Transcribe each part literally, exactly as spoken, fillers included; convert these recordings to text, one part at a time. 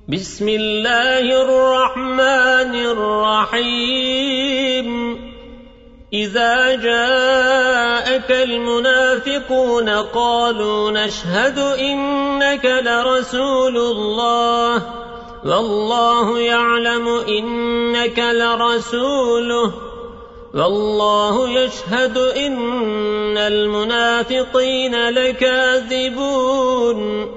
بسم الله الرحمن الرحيم إذا جاءك المنافقون قالوا نشهد إنك لرسول الله والله يعلم إنك لرسوله والله يشهد إن المنافقين لكاذبون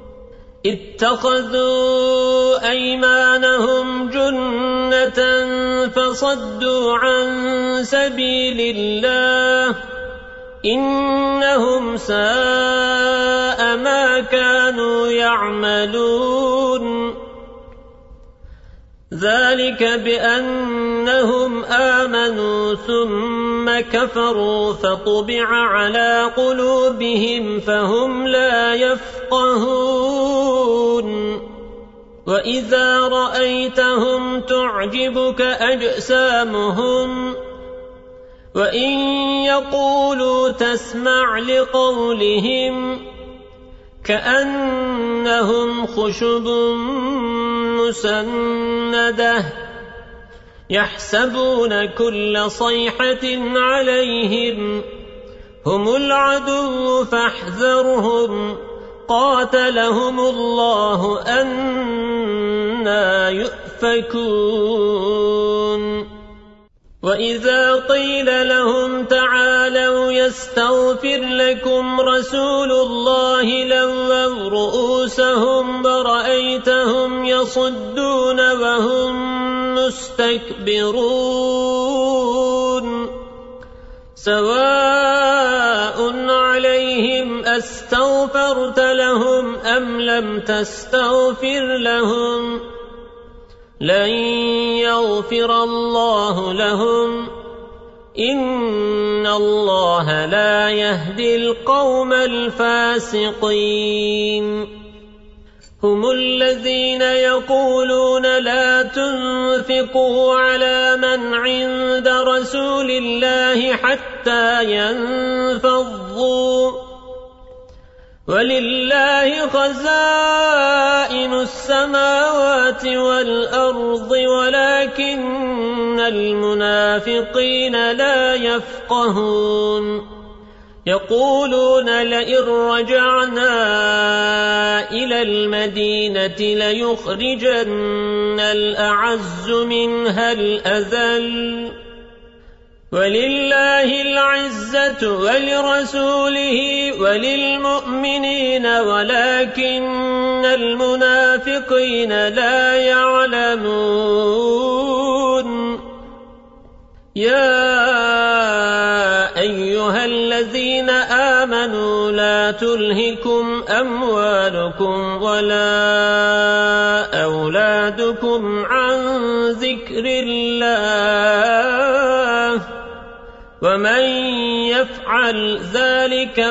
اتخذوا أيمانهم جنة فصدوا عن سبيل الله إنهم ساء ما كانوا يعملون ذلك بأنهم آمنوا ثم كفروا فطبع على قلوبهم فهم لا يفقهون وإذا رأيتهم تعجبك أجسامهم وإن يقولوا تسمع لقولهم كأنهم خشب مسندة يحسبون كل صيحة عليهم هم العدو فاحذرهم قاتلهم الله أنى يؤفكون وإذا قيل لهم تعالوا يستغفر لكم رسول الله لووا رؤوسهم ورأيتهم يصدون وهم مستكبرون سواء عليهم أستغفرت لهم أم لم تستغفر لهم لن يغفر الله لهم إن الله لا يهدي القوم الفاسقين هم الذين يقولون لا تنفقوا على من عند رسول الله حتى ينفضوا ولله خزائن السماوات والأرض ولكن المنافقين لا يفقهون يقولون لئن رجعنا إلى المدينة ليخرجن الأعز منها الأذل ولله العزة ولرسوله وللمؤمنين ولكن المنافقين لا يعلمون يا أيها الذين آمنوا لا تلهكم أموالكم ولا أولادكم عن ذكر الله ومن يفعل ذلك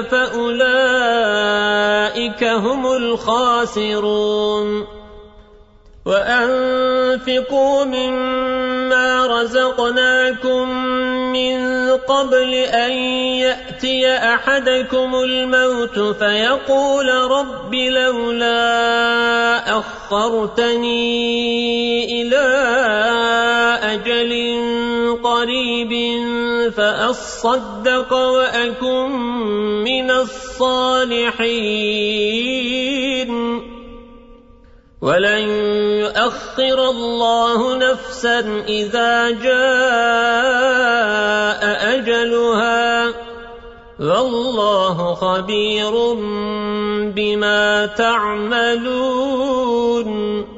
فأولئك هم الخاسرون وأنفقوا مما رزقناكم من قبل أن يأتي أحدكم الموت فيقول رب لولا أخرتني إلى أجل قريب فأصدق وأكن من الصالحين ولن يؤخر الله نفسا إذا جاء أجلها والله خبير بما تعملون